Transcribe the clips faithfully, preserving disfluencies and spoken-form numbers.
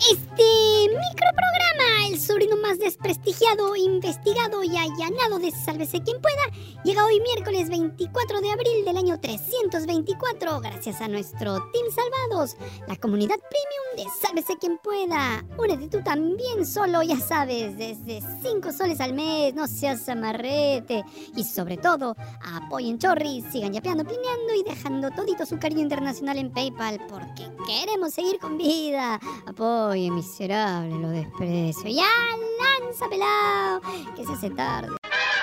Este microprograma, el sobrino más desprestigiado, investigado y allanado de Sálvese Quien Pueda, llega hoy miércoles veinticuatro de abril del año trescientos veinticuatro, gracias a nuestro Team Salvados, la comunidad premium de Sálvese Quien Pueda. Únete tú también solo, ya sabes, desde cinco soles al mes, no seas amarrete. Y sobre todo, apoyen Chorri, sigan yapeando, plineando y dejando todito su cariño internacional en PayPal, porque queremos seguir con vida. Apoye, miserable, lo desprecio. ¡Ya, lanza, pelao! Que se hace tarde.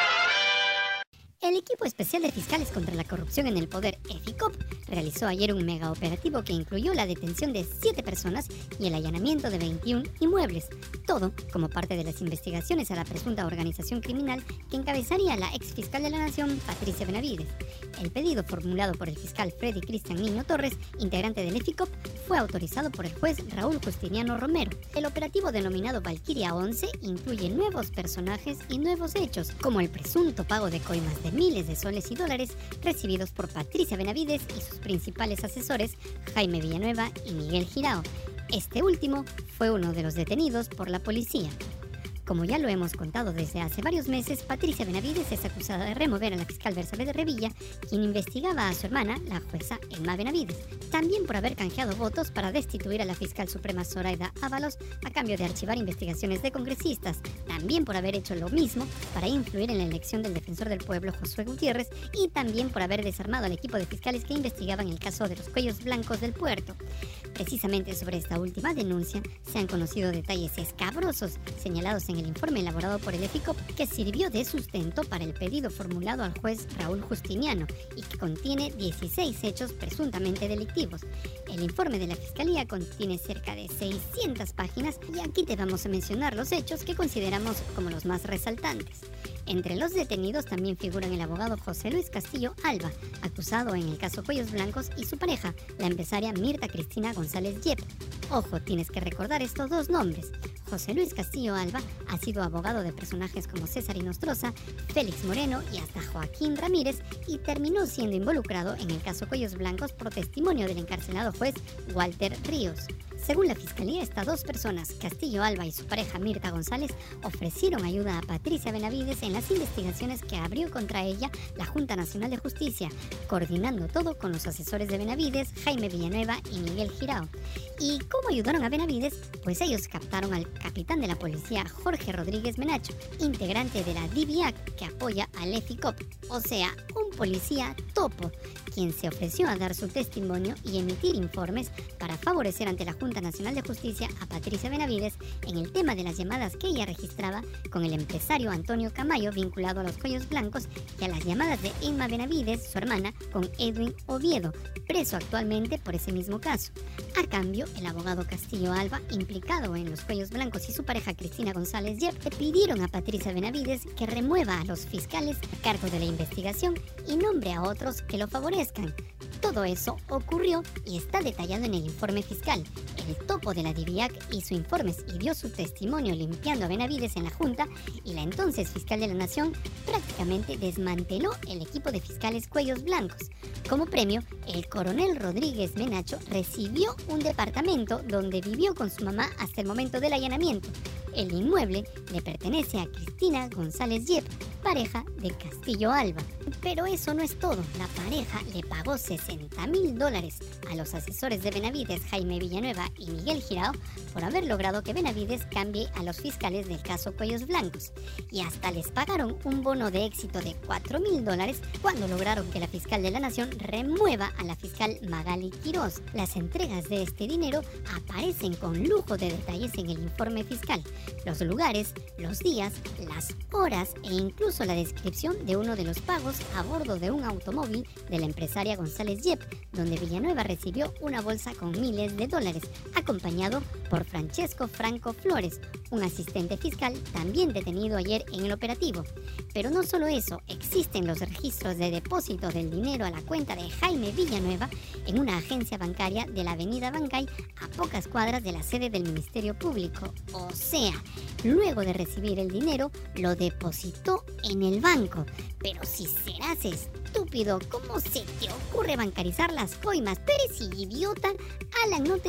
El equipo especial de fiscales contra la corrupción en el poder, EFICOP, realizó ayer un mega operativo que incluyó la detención de siete personas y el allanamiento de veintiún inmuebles, todo como parte de las investigaciones a la presunta organización criminal que encabezaría la ex fiscal de la Nación, Patricia Benavides. El pedido formulado por el fiscal Freddy Cristian Niño Torres, integrante del EFICOP, fue autorizado por el juez Raúl Justiniano Romero. El operativo denominado Valquiria once incluye nuevos personajes y nuevos hechos, como el presunto pago de coimas de miles de soles y dólares recibidos por Patricia Benavides y sus principales asesores, Jaime Villanueva y Miguel Girao. Este último fue uno de los detenidos por la policía. Como ya lo hemos contado desde hace varios meses, Patricia Benavides es acusada de remover a la fiscal Bersabé Revilla, quien investigaba a su hermana, la jueza Emma Benavides, también por haber canjeado votos para destituir a la fiscal suprema Zoraida Ábalos a cambio de archivar investigaciones de congresistas, también por haber hecho lo mismo para influir en la elección del defensor del pueblo Josué Gutiérrez y también por haber desarmado al equipo de fiscales que investigaban el caso de los cuellos blancos del puerto. Precisamente sobre esta última denuncia se han conocido detalles escabrosos señalados en el informe elaborado por el EFICOP, que sirvió de sustento para el pedido formulado al juez Raúl Justiniano y que contiene dieciséis hechos presuntamente delictivos. El informe de la Fiscalía contiene cerca de seiscientas páginas y aquí te vamos a mencionar los hechos que consideramos como los más resaltantes. Entre los detenidos también figuran el abogado José Luis Castillo Alba, acusado en el caso Cuellos Blancos, y su pareja, la empresaria Mirta Cristina González Yep. Ojo, tienes que recordar estos dos nombres. José Luis Castillo Alba ha sido abogado de personajes como César Inostroza, Félix Moreno y hasta Joaquín Ramírez, y terminó siendo involucrado en el caso Cuellos Blancos por testimonio del encarcelado juez Walter Ríos. Según la Fiscalía, estas dos personas, Castillo Alba y su pareja Mirta González, ofrecieron ayuda a Patricia Benavides en las investigaciones que abrió contra ella la Junta Nacional de Justicia, coordinando todo con los asesores de Benavides, Jaime Villanueva y Miguel Girao. ¿Y cómo ayudaron a Benavides? Pues ellos captaron al capitán de la policía Jorge Rodríguez Menacho, integrante de la D V A C que apoya al EFICOP, o sea, un policía topo, quien se ofreció a dar su testimonio y emitir informes para favorecer ante la Junta Nacional de Justicia a Patricia Benavides en el tema de las llamadas que ella registraba con el empresario Antonio Camayo vinculado a los cuellos blancos y a las llamadas de Emma Benavides, su hermana, con Edwin Oviedo, preso actualmente por ese mismo caso. A cambio, el abogado Castillo Alba, implicado en los cuellos blancos, y su pareja Cristina González Yep le pidieron a Patricia Benavides que remueva a los fiscales a cargo de la investigación y nombre a otros que lo favorezcan. Todo eso ocurrió y está detallado en el informe fiscal. El topo de la D V A C hizo informes y dio su testimonio limpiando a Benavides en la Junta, y la entonces fiscal de la Nación prácticamente desmanteló el equipo de fiscales Cuellos Blancos. Como premio, el coronel Rodríguez Menacho recibió un departamento donde vivió con su mamá hasta el momento del allanamiento. El inmueble le pertenece a Cristina González Yep, pareja de Castillo Alba. Pero eso no es todo. La pareja le pagó sesenta mil dólares a los asesores de Benavides, Jaime Villanueva y Miguel Girao, por haber logrado que Benavides cambie a los fiscales del caso Cuellos Blancos. Y hasta les pagaron un bono de éxito de cuatro mil dólares cuando lograron que la fiscal de la Nación remueva a la fiscal Magali Quiroz. Las entregas de este dinero aparecen con lujo de detalles en el informe fiscal. Los lugares, los días, las horas e incluso la descripción de uno de los pagos a bordo de un automóvil de la empresaria González Yep, donde Villanueva recibió una bolsa con miles de dólares, acompañado por Francesco Franco Flores, un asistente fiscal también detenido ayer en el operativo. Pero no solo eso, existen los registros de depósito del dinero a la cuenta de Jaime Villanueva en una agencia bancaria de la avenida Bancay, a pocas cuadras de la sede del Ministerio Público. O sea, luego de recibir el dinero, lo depositó en el banco. Pero si serás estúpido, ¿cómo se te ocurre bancarizar las coimas? Pero si idiota, Alan no te enseñó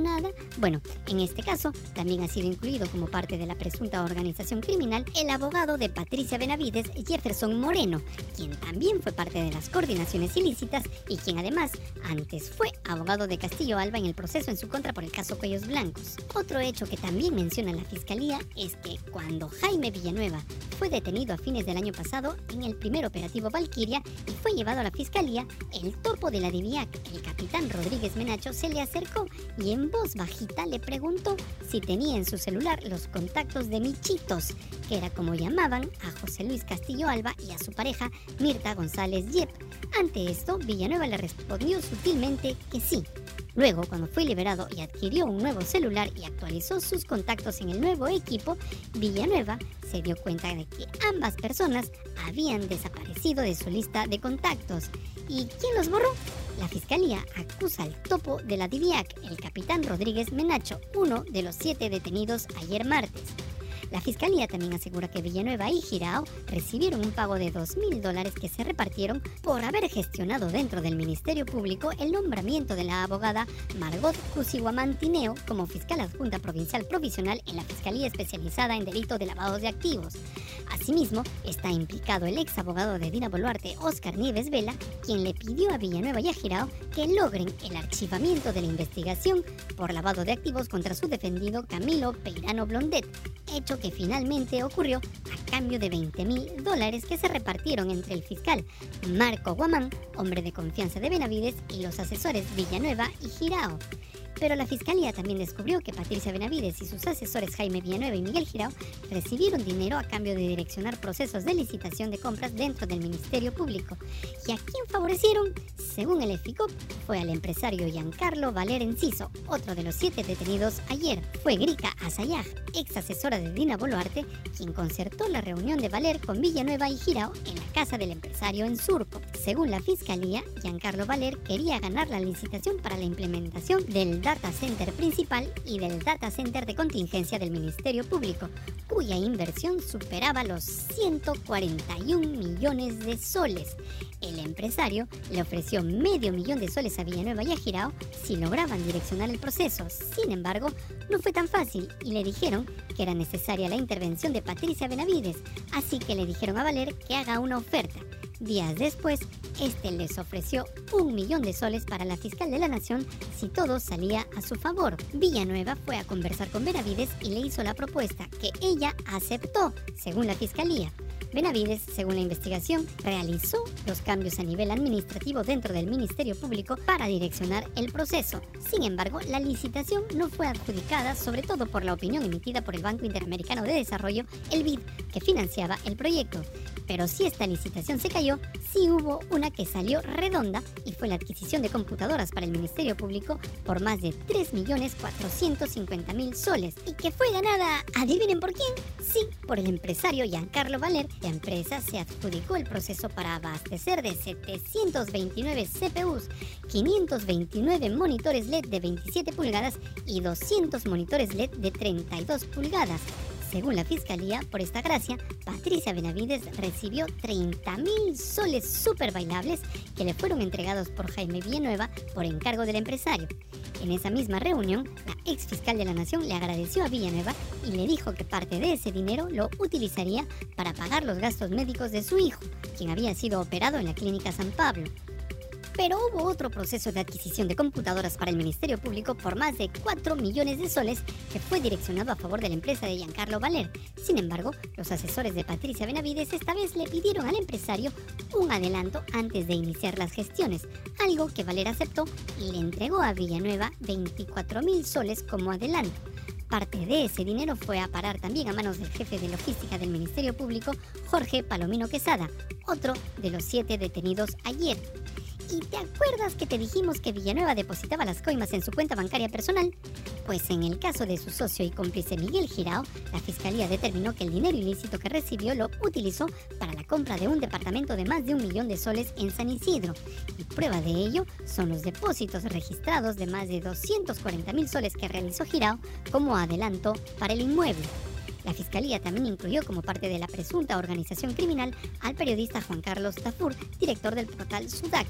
nada. Bueno, en este caso también ha sido incluido como parte de la presunta organización criminal el abogado de Patricia Benavides, Jefferson Moreno, quien también fue parte de las coordinaciones ilícitas y quien además antes fue abogado de Castillo Alba en el proceso en su contra por el caso Cuellos Blancos. Otro hecho que también menciona la fiscalía es que cuando Jaime Villanueva fue detenido a fines del año pasado en el primer operativo Valquiria y fue llevado a la fiscalía, el topo de la DIVIAC, el capitán Rodríguez Menacho, se le acercó y en voz bajita le preguntó si tenía en su celular los contactos de Michitos, que era como llamaban a José Luis Castillo Alba y a su pareja Mirta González Yep. Ante esto, Villanueva le respondió sutilmente que sí. Luego, cuando fue liberado y adquirió un nuevo celular y actualizó sus contactos en el nuevo equipo, Villanueva se dio cuenta de que ambas personas habían desaparecido de su lista de contactos. ¿Y quién los borró? La fiscalía acusa al topo de la DIVIAC, el capitán Rodríguez Menacho, uno de los siete detenidos ayer martes. La fiscalía también asegura que Villanueva y Girao recibieron un pago de dos mil dólares que se repartieron por haber gestionado dentro del Ministerio Público el nombramiento de la abogada Margot Cusihuamantineo como fiscal adjunta provincial provisional en la Fiscalía Especializada en Delito de Lavado de Activos. Asimismo, está implicado el ex abogado de Dina Boluarte, Oscar Nieves Vela, quien le pidió a Villanueva y a Girao que logren el archivamiento de la investigación por lavado de activos contra su defendido Camilo Peirano Blondet, hecho que finalmente ocurrió a cambio de veinte mil dólares que se repartieron entre el fiscal Marco Guamán, hombre de confianza de Benavides, y los asesores Villanueva y Girao. Pero la fiscalía también descubrió que Patricia Benavides y sus asesores Jaime Villanueva y Miguel Girao recibieron dinero a cambio de direccionar procesos de licitación de compras dentro del Ministerio Público. ¿Y a quién favorecieron? Según el EFICOP, fue al empresario Giancarlo Valer Enciso, otro de los siete detenidos ayer. Fue Grika Azayag, ex asesora de Dina Boluarte, quien concertó la reunión de Valer con Villanueva y Girao en la casa del empresario en Surco. Según la fiscalía, Giancarlo Valer quería ganar la licitación para la implementación del Data Center principal y del Data Center de contingencia del Ministerio Público, cuya inversión superaba los ciento cuarenta y un millones de soles. El empresario le ofreció medio millón de soles a Villanueva y a Girao si lograban direccionar el proceso. Sin embargo, no fue tan fácil y le dijeron que era necesaria la intervención de Patricia Benavides, así que le dijeron a Valer que haga una oferta. Días después, este les ofreció un millón de soles para la fiscal de la Nación si todo salía a su favor. Villanueva fue a conversar con Benavides y le hizo la propuesta, que ella aceptó, según la fiscalía. Benavides, según la investigación, realizó los cambios a nivel administrativo dentro del Ministerio Público para direccionar el proceso. Sin embargo, la licitación no fue adjudicada, sobre todo por la opinión emitida por el Banco Interamericano de Desarrollo, el B I D, que financiaba el proyecto. Pero si esta licitación se cayó, sí hubo una que salió redonda y fue la adquisición de computadoras para el Ministerio Público por más de tres millones cuatrocientos cincuenta mil soles y que fue ganada, ¿adivinen por quién? Sí, por el empresario Giancarlo Valer. La empresa se adjudicó el proceso para abastecer de setecientos veintinueve C P Us, quinientos veintinueve monitores L E D de veintisiete pulgadas y doscientos monitores L E D de treinta y dos pulgadas. Según la fiscalía, por esta gracia, Patricia Benavides recibió treinta mil soles super bailables que le fueron entregados por Jaime Villanueva por encargo del empresario. En esa misma reunión, la ex fiscal de la Nación le agradeció a Villanueva y le dijo que parte de ese dinero lo utilizaría para pagar los gastos médicos de su hijo, quien había sido operado en la Clínica San Pablo. Pero hubo otro proceso de adquisición de computadoras para el Ministerio Público por más de cuatro millones de soles que fue direccionado a favor de la empresa de Giancarlo Valer. Sin embargo, los asesores de Patricia Benavides esta vez le pidieron al empresario un adelanto antes de iniciar las gestiones, algo que Valer aceptó y le entregó a Villanueva veinticuatro mil soles como adelanto. Parte de ese dinero fue a parar también a manos del jefe de logística del Ministerio Público, Jorge Palomino Quesada, otro de los siete detenidos ayer. ¿Y te acuerdas que te dijimos que Villanueva depositaba las coimas en su cuenta bancaria personal? Pues en el caso de su socio y cómplice Miguel Girao, la fiscalía determinó que el dinero ilícito que recibió lo utilizó para la compra de un departamento de más de un millón de soles en San Isidro. Y prueba de ello son los depósitos registrados de más de doscientos cuarenta mil soles que realizó Girao como adelanto para el inmueble. La fiscalía también incluyó como parte de la presunta organización criminal al periodista Juan Carlos Tafur, director del portal Sudaca,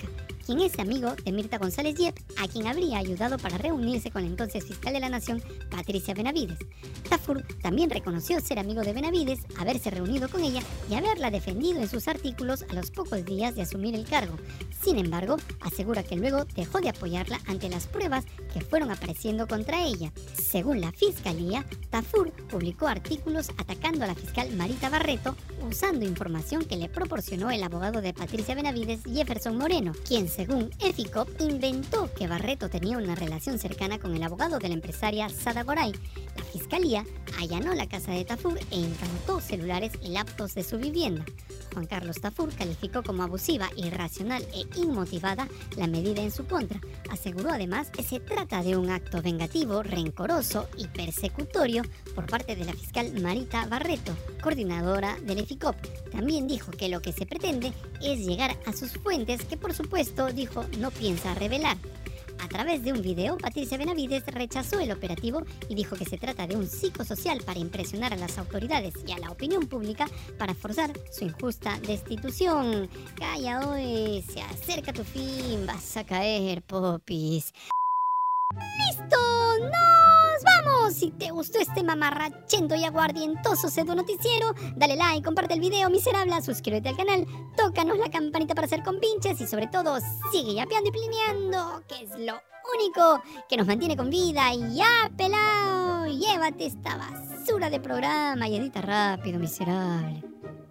quien es amigo de Mirta González Yep, a quien habría ayudado para reunirse con la entonces fiscal de la Nación, Patricia Benavides. Tafur también reconoció ser amigo de Benavides, haberse reunido con ella y haberla defendido en sus artículos a los pocos días de asumir el cargo. Sin embargo, asegura que luego dejó de apoyarla ante las pruebas que fueron apareciendo contra ella. Según la Fiscalía, Tafur publicó artículos atacando a la fiscal Marita Barreto usando información que le proporcionó el abogado de Patricia Benavides, Jefferson Moreno, quien según Eficop inventó que Barreto tenía una relación cercana con el abogado de la empresaria Sada Goray. La Fiscalía allanó la casa de Tafur e incautó celulares y laptops de su vivienda. Juan Carlos Tafur calificó como abusiva, irracional e inmotivada la medida en su contra. Aseguró además que se trata de un acto vengativo, rencoroso y persecutorio por parte de la fiscal Marita Barreto, coordinadora del Eficop. También dijo que lo que se pretende es llegar a sus fuentes que por supuesto, dijo, no piensa revelar. A través de un video, Patricia Benavides rechazó el operativo y dijo que se trata de un psicosocial para impresionar a las autoridades y a la opinión pública para forzar su injusta destitución. Calla hoy, se acerca tu fin, vas a caer, popis. ¡Listo! ¡Nos vamos! Si te gustó este mamarrachento y aguardientoso pseudo noticiero, dale like, comparte el video, miserable, suscríbete al canal, tócanos la campanita para hacer compinches y sobre todo sigue yapeando y plineando, que es lo único que nos mantiene con vida. Y ya, pelao, llévate esta basura de programa y edita rápido, miserable.